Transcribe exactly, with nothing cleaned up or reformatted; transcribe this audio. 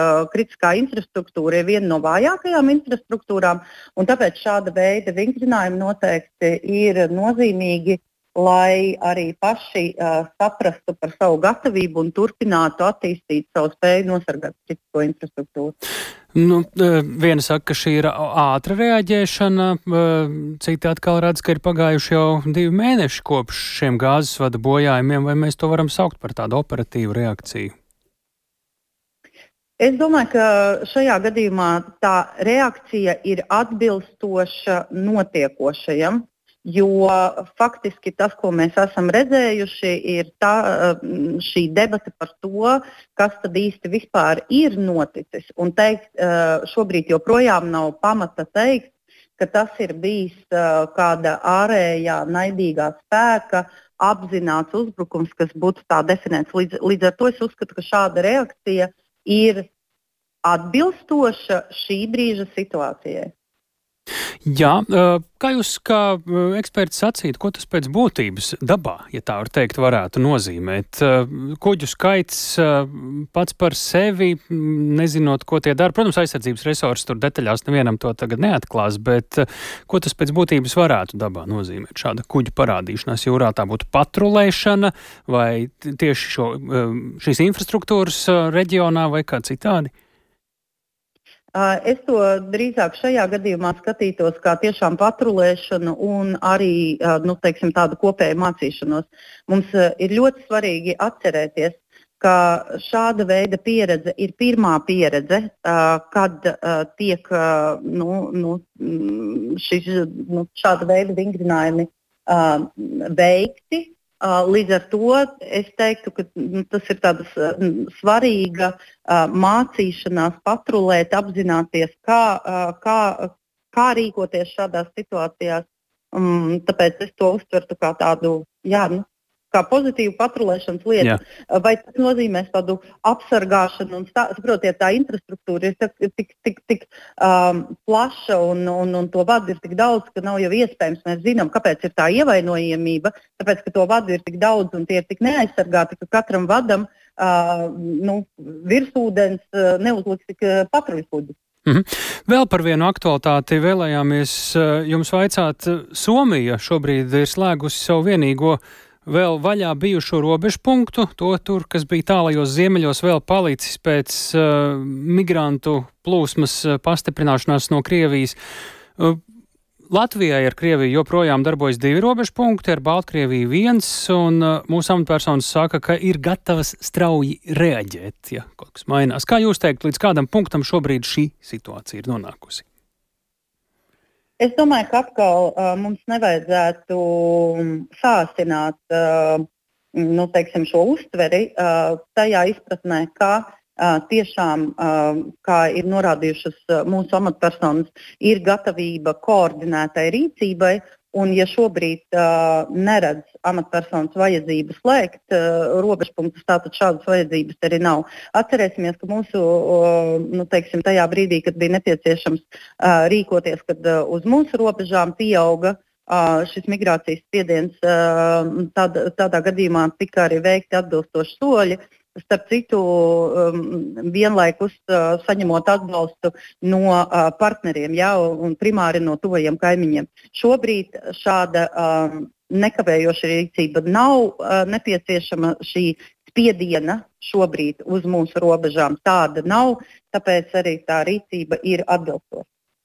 kritiskā infrastruktūra ir viena no vājākajām infrastruktūrām, un tāpēc šāda veida vingrinājumi noteikti ir nozīmīgi, lai arī paši uh, saprastu par savu gatavību un turpinātu attīstīt savu spēju nosargāt kritisko infrastruktūru. Nu, viena saka, ka šī ir ātra reaģēšana, citi atkal redz, ka ir pagājuši jau divi mēneši kopš šiem gāzes vada bojājumiem, vai mēs to varam saukt par tādu operatīvu reakciju? Es domāju, ka šajā gadījumā tā reakcija ir atbilstoša notiekošajam, jo faktiski tas, ko mēs esam redzējuši, ir tā, šī debata par to, kas tad īsti vispār ir noticis. Un teikt, šobrīd joprojām nav pamata teikt, ka tas ir bijis kāda ārējā naidīgā spēka apzināts uzbrukums, kas būtu tā definēts. Līdz, līdz ar to es uzskatu, ka šāda reakcija ir atbilstoša šī brīža situācijai. Jā, kā jūs kā eksperti sacītu, ko tas pēc būtības dabā, ja tā var teikt, varētu nozīmēt? Kuģu skaits pats par sevi, nezinot, ko tie dara. Protams, aizsardzības resursi tur detaļās nevienam to tagad neatklās, bet ko tas pēc būtības varētu dabā nozīmēt? Šāda kuģu parādīšanās jūrā, tā būtu patrulēšana vai tieši šo, šīs infrastruktūras reģionā vai kā citādi? Es to drīzāk šajā gadījumā skatītos kā tiešām patrulēšanu un arī nu, teiksim, tādu kopēju mācīšanos. Mums ir ļoti svarīgi atcerēties, ka šāda veida pieredze ir pirmā pieredze, kad tiek nu, nu, šis, nu, šāda veida vingrinājumi veikti. Līdz ar to es teiktu, ka tas ir tāda svarīga mācīšanās, patrulēt, apzināties, kā, kā, kā rīkoties šādās situācijās. Tāpēc es to uztvertu kā tādu, jā, nu, kā pozitīvu patrulēšanas lietu. Jā. Vai tas nozīmēs tādu apsargāšanu un stā, saprotiet, tā infrastruktūra ir tik, tik, tik um, plaša un, un, un to vadu ir tik daudz, ka nav jau iespējams. Mēs zinām, kāpēc ir tā ievainojamība, tāpēc, ka to vadu ir tik daudz un tie ir tik neaizsargāti, ka katram vadam uh, nu, virsūdens uh, neuzliks tik uh, patruļkuģi. Mhm. Vēl par vienu aktualitāti vēlējāmies uh, jums vaicāt. Somija šobrīd ir slēgusi savu vienīgo vēl vaļā bijušo robežu punktu, to tur, kas bija tālajos ziemeļos, vēl palicis pēc uh, migrantu plūsmas uh, pastiprināšanās no Krievijas. Uh, Latvijai ar Krieviju joprojām darbojas divi robežu punkti, ar Baltkrieviju viens, un uh, mūsu amatpersonas saka, ka ir gatavas strauji reaģēt, ja kaut kas mainās. Kā jūs teikt, līdz kādam punktam šobrīd šī situācija ir nonākusi? Es domāju, ka atkal uh, mums nevajadzētu sāsināt uh, nu, teiksim, šo uztveri uh, tajā izpratnē, ka uh, tiešām, uh, kā ir norādījušas uh, mūsu amatpersonas, ir gatavība koordinētai rīcībai, un ja šobrīd uh, neredz amatpersonas vajadzību slēgt uh, robežpunktus, tātad šādas vajadzības arī nav. Atcerēsimies, ka mūsu, uh, nu, teiksim, tajā brīdī, kad bija nepieciešams uh, rīkoties, kad uh, uz mūsu robežām pieauga uh, šis migrācijas spiediens, uh, tād, tādā gadījumā tika arī veikti atbilstoši soļi. Starp citu, um, vienlaikus uh, saņemot atbalstu no uh, partneriem, jā, un primāri no tuvajiem kaimiņiem. Šobrīd šāda um, nekavējoša rīcība nav uh, nepieciešama, šī spiediena šobrīd uz mūsu robežām tāda nav, tāpēc arī tā rīcība ir atbilstoša.